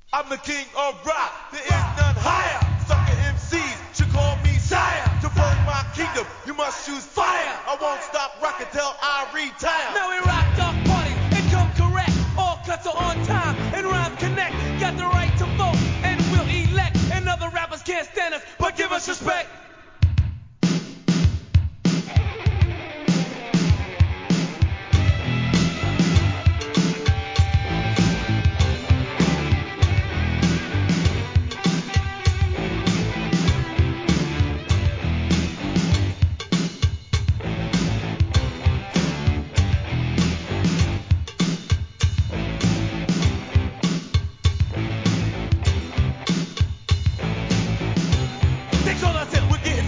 I'm the king of rock, there is none higher. Sucker MCs should call me sire. To burn my kingdom, you must choose fire. I won't stop rocking till I retire.